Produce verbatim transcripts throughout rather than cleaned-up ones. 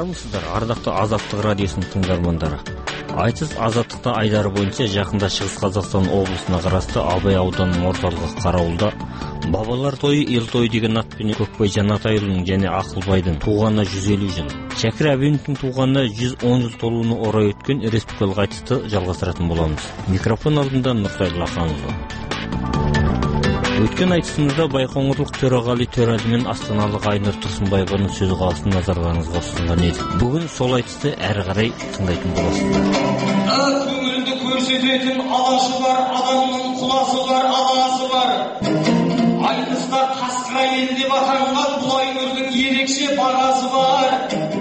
Армысыздар, ардақты Азаттық радиосының тыңдармандары. Айтыс азаттықта айдары бойынша жақында Шығыс Қазақстан облысына қарасты Абай ауданының орталығы Қарауылда бабалар тойы, ел тойы деген атпен Көкбай Жанатайұлының және Ақылбайдың туғанына жүз елу жыл, Шәкір Әбеновтің туғанына жүз он жыл толуына орай өткен республикалық айтысты жалғастыратын боламыз. Микрофон алдында Нұртай Лаханұлы. Өткен айтысымызда Байқоңырлық Төрағали Төреәлі мен астаналық Айнұр Тұрсынбаеваның сөз қалысын назарларыңызға ұсынған едік. Бүгін сол айтысты әрі қарай тыңдайтын боласыздар. Көңілді көрсететін алашы бар, адамның құласы бар, аласы бар. Айтыста қасқыра ел деп атанған бұл Айнұрдың ерекше бағасы бар.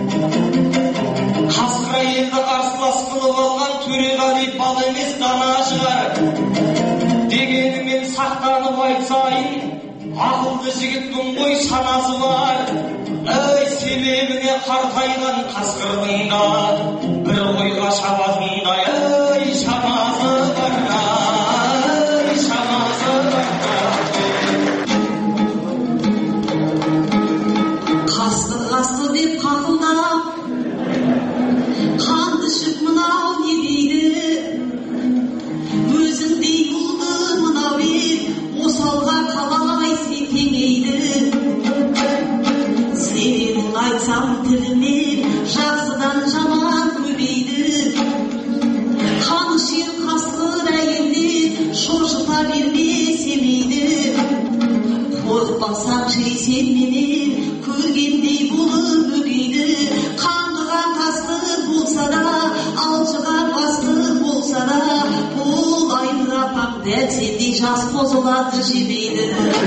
Қасқыра елді қарсылас қылып алған Төреғали бал емес дана шығар. Дегенімен сақтанып айтсайын, ақылды жігіттің ғой санасы бар. Әй, себебіне қартайған қасқырдың да бір ойға шабатында, әй, шамасы бар, әй, шамасы бар. Қасқыр қасқыр деп қақылдап, қанды ішіп мынау не дейді? Өзіндей болды мынау ел, осалға қалай сетеңейді. Сенің айтсам тілінен жақсыдан жаман көбейді. Қанышер қасқыр әйелдер шошыта берме семейді. Қорықпасаң жейсен менен көргендей болып өгейді. Қаңғыған қасқыр болса да, алжыған қасқыр болса да, бұл Айнұр апам дәл сендей жас қозыларды жемейді.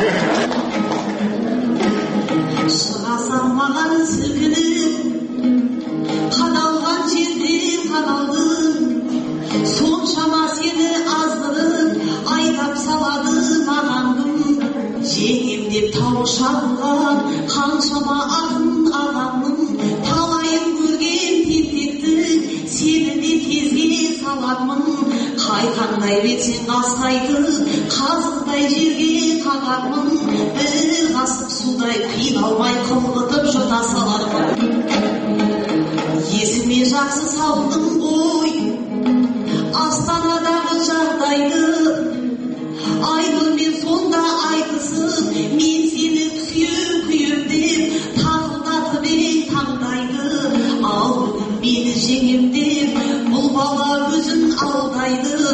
Шығасам маған сілкініп, қадалған жерден қадалдың. Соншама сені аздырып, айдап салады маған кім. Жеңем деп тау шағылған қаншама ақын ағамның, талайын көрген тентектің сені де тезге салармын. Қайқаңдай бетсең қасқайтып, қазықтай жерге қағармын. Бір қасып судай қиналмай қылғытып жұта салармын. Есіме жақсы салдым ғой Астанадағы жағдайды. Айнұрмен сонда айтысып, мен сені күйем күйем деп тақылдатып ең таңдайды. Ал бүгін мені жеңем деп бұл бала өзін алдайды.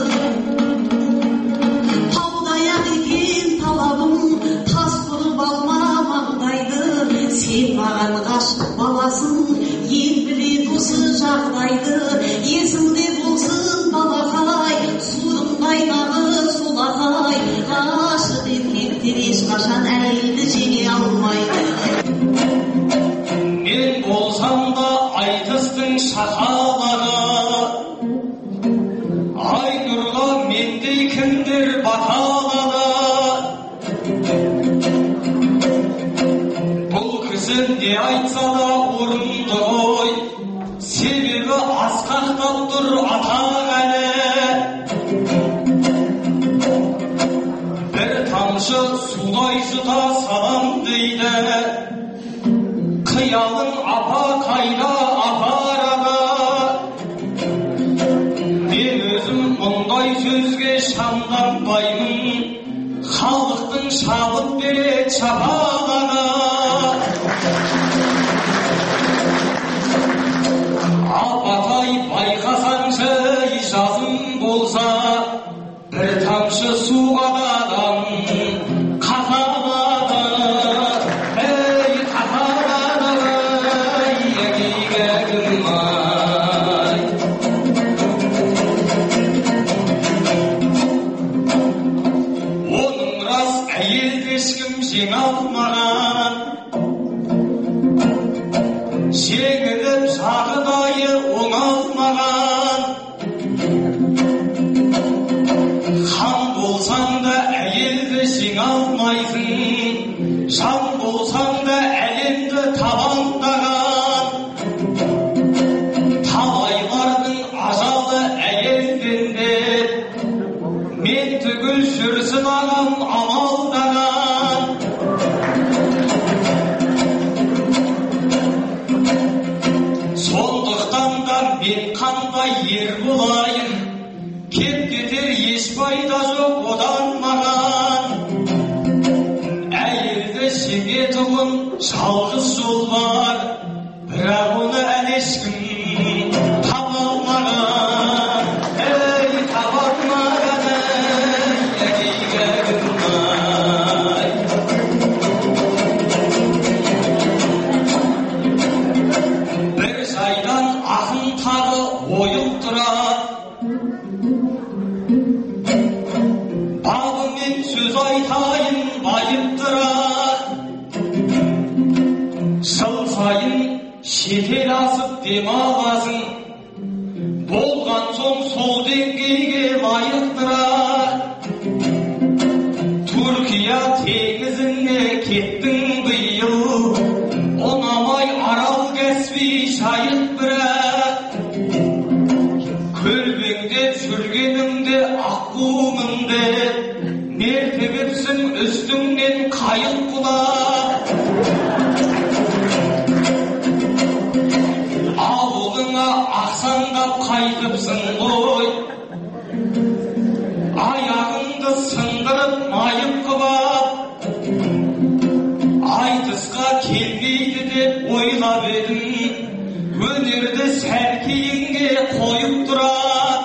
Таудаяқ екен талабым, тас бұрып алма маңдайды. Сен маған ғашық баласың, ел біледі осы жағдайды. Есіңде болсын балақай, судың қайнағы солақай. Ғашық еркектер ешқашан әйелді жеңе алмайды. Мен болсам да айтыстың шақалары, Айнұрға мендей кімдер баталады. Бұл кісі не айтса да орынды ғой, себебі асқақтап тұр атақ әлі. Бір тамшы судай жұта салам дейді, қиялың апа қайда апарады. Мен өзім мұндай сөзге шамданбаймын, халықтың шабыт берет шапағаны. Апатай байқасаңшы жазым болса, бір тамшы суға да адам қаталады. Ей қаталады, егейгегім ай. Оның рас әйелді ешкім жеңе алмаған, жеңіліп жағдайы оңалмаған. Хан болсаң да әйелді жеңе алмайсың, жан болсаң да әлемді табандаған. Талайлардың ажалы әйелден деп, мен түгіл жүрсін ағам амалдаған. пайда жоқ одан маған. Әйелді сүйетұғын жалғыз жол бар, бірақ оны әлі ешкім таба алмаған. Ей, таба алмаған, ей, ей, бір жайдан ақын тағы ойып тұрады, бабымен сөз айтайын байып тұрады. Жыл сайын шетел асып демаласың, болған соң сол деңгейге лайықтырады. Түркия теңізіне кеттің биыл, ұнамай Арал Каспий жайық бірақ. Көлбеңдеп жүргеніңде аққуымын деп, мертігіпсің үстіңнен қайық құлап. Ауылыңа ақсаңдап қайтыпсың ғой, аяғыңды сындырып майып қылап. Айтысқа келмейді деп ойлап едім, өнерді сәл кейінге қойып тұрады.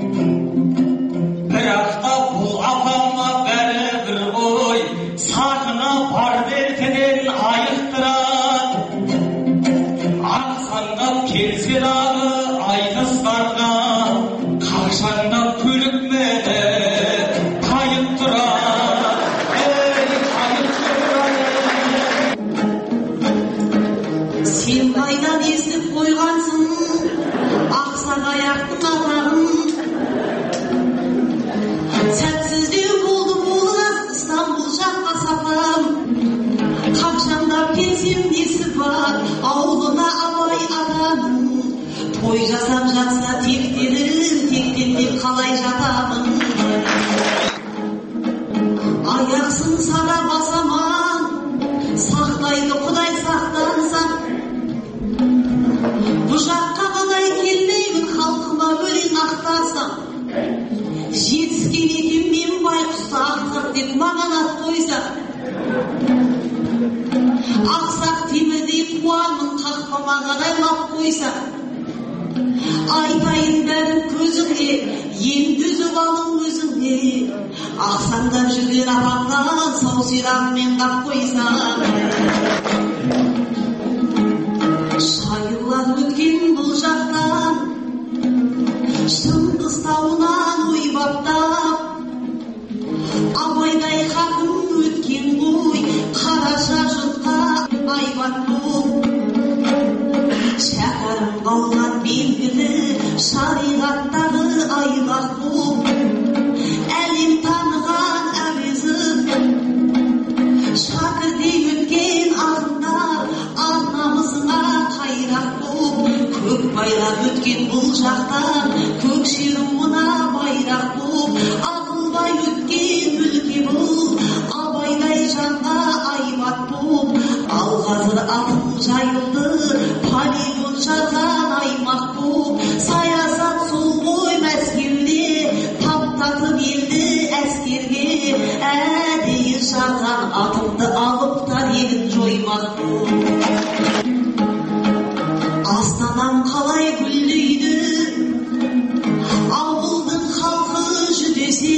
Бірақ та бұл апама бәрі бір ғой, сақына бар дертінен айықтырады. Ақсаңдап келсе дағы айтыстарға, қақшаңдап көлік мені қайып тұрады. Ей, қайып тұрады. Сен қайдан естіп қойғансың ақсақ аяқтың атағын? Сәтсіздеу болды болған Стамбул жаққа сапарым. Қақшаңдап келсем несі бар ауылына абай адамын. Той жасап жатса тектенім, тектендеп қалай жатамын? Аяқ сынса да басаман, сақтайды Құдай сақтансам. Бұ жаққа қалай келмеймін, халқыма өлең ақтарсам. Жетіскен екен мен байқұсты ақсақ деп маған ат қойса. Ақсақ темірдей қуамын, қақпама қарайлап қойса. Айтайын бәрін көзіңе, енді үзіп алың өзіңе. Ақсаңдап жүрген апамнан сау сирағымен қап қойса. Шайылар өткен бұл жақтан, Шыңғыс тауынан ойбаптап. Абайдай хакім өткен ғой, қараша жұртқа айбат бол. Шәкәрім қалған белгілі, шариғаттағы айлақ бол. Әлем таныған әуезім, шәкірдей өткен ақындар, ар намысыңа қайрақ бол. Көк байрақ өткен бұл жақтан, көк шеруына байрақ бол. Ақылбай өткен өлке бол, абайдай жанға айбат бол. Ал қазір атым жайылды, полигон жарған аймақ бол. Саясат сол ғой Мәскеуде, таптатып елді әскерге. Әдейі жарған атымды алып тарегін жоймақ бол. Астанам қалай гүлдейді, ауылдың халқы жүдесе.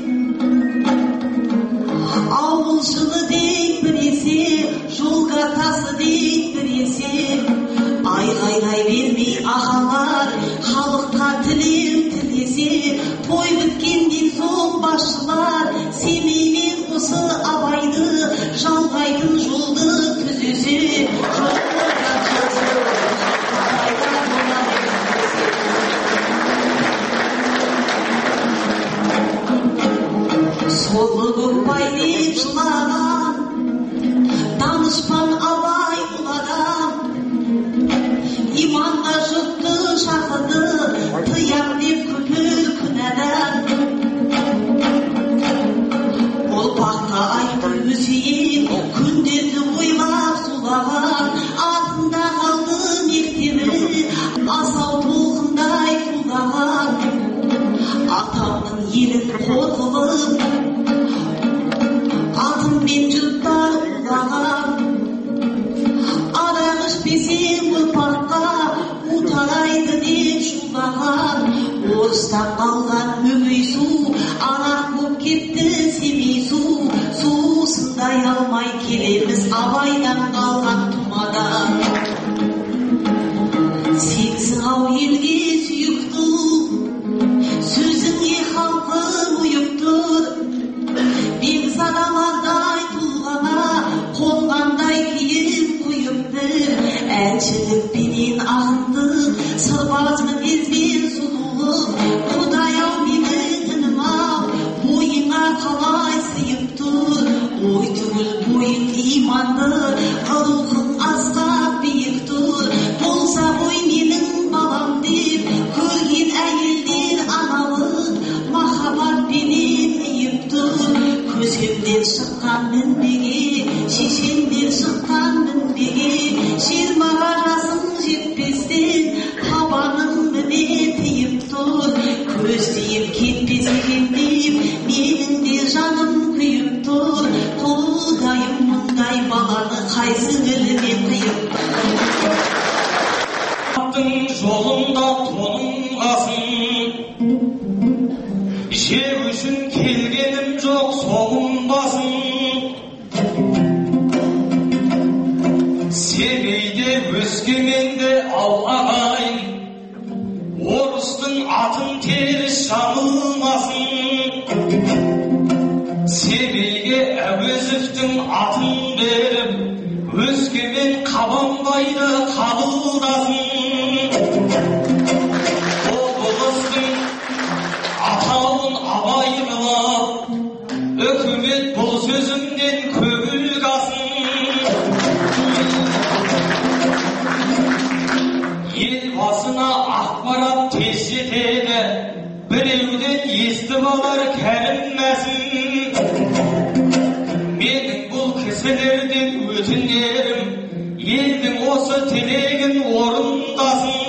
Ауыл жылы дейік біресе, жол картасы дейік біресе. Айғайлай бермей ағалар, халыққа тілем тілдесе. Той біткенден соң басшылар, Семеймен осы абайды, жалғайтын жолды түзесе. Солы көкбай деп жылаған, данышпан абай бұл адам. Иманға жұртты шақырды, тыям деп күпіл күнәдан. Ол баққа айтты өсейін, күндерді ой мен жұттар ұлаған. Арақ ішпесең ұрпаққа утарайды деп шулаған. Орыстан қалған өгей су, арақ боп кетті семей су. Суысындай алмай келеміз абайдан қалған тұмадан. Сенсің ау елге сүйікті, сөзіңе халқым ұйып тұр. Бекзадалардай тұлғана қонғандай киім құйыпты. Әншілік бенен ағындық, сырбаз мінезбен сұлулық. Құдай-ау менің інім-ау, бойыңа қалай сыйып тұр. Ой түгіл бойың иманды, рухың асқақ биік тұр. Болса ғой менің балам деп, көрген әйелдер аналық, махаббатпенен иіп тұр. Көземден шыққан мінбеге, шешемден шыққан мінбеге. Жиырмаға жасың жетпестен, табаның міне тиіп тұр. Көздейім кетпес екен деп, менің де жаным күйіп тұр. Құдайым мұндай баланы қайсы ілімен қиып тұр. Жолында тоңғасын, жер үшін келгенім жоқ соғынбасын. Семейде өскеменде ал ағайын, орыстың атын теріс жамылмасын. Семейге Әуезовтің атын беріп, өскемен Қабанбайды қабылдасын. Атауын абай қылып, үкімет бұл сөзімден көгілгасын. Ел басына ақпарат тез жетеді, біреуден естіп алар кәрінмәсін. Менің бұл кісілерден өтінерім, елдің осы тілегін орындасын.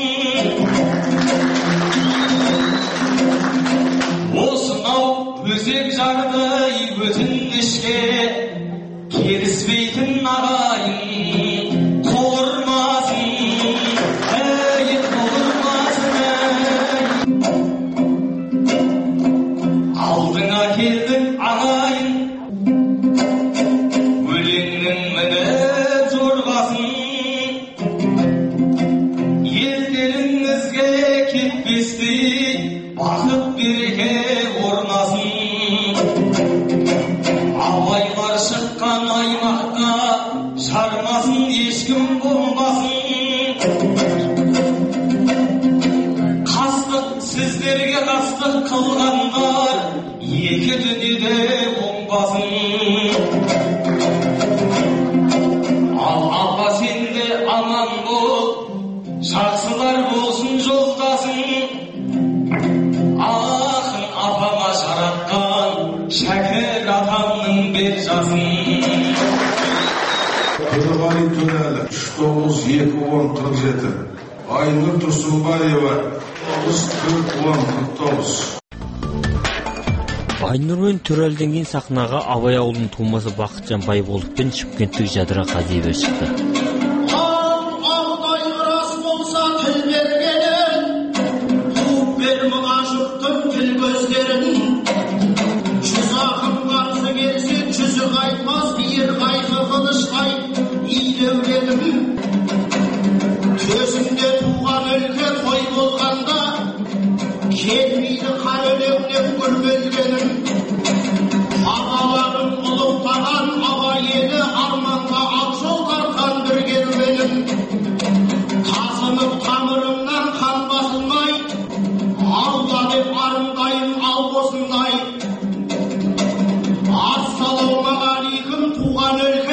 Осынау өзек жардай өтінішке келіспейтін ағайын қормасын, әй қормасын, алдыңа келдің ағайын, өлеңнің міні жорғасын. Елдеріңізге кетпестей бақыт береке орнасын. Абайлар шыққан аймаққа жармасын, ешкім болмасын. Қастық сіздерге қастық қылғандар екі дүниеде оңбасын. Ал апа сен де аман бол, жақсылар болсын жолдасын. Ақын апама жаратқан шәкір атамның бер жасын. Құдығали Төләлі, үш тоғыз екі он қырық жеті. Айнұр Тұрсынбаева, тоғыз төрт он қырық тоғыз. Айнұр мен Төрәліден кейін сахнаға Абай ауылының тумасы Бақытжан Байболов пен шымкенттік Жадыра Қазиева шықты. Төсімде туған өлке той болғанда, келмейді қан өлеңнен көрмелгенім. Ағаларым ұлықтаған абай еді, арманға ақ жол тартқан бір керуенім. Тасынып тамырымнан қан басылмай, алла деп арындайым ал осындай. Ассалаумағалейкум туған өлке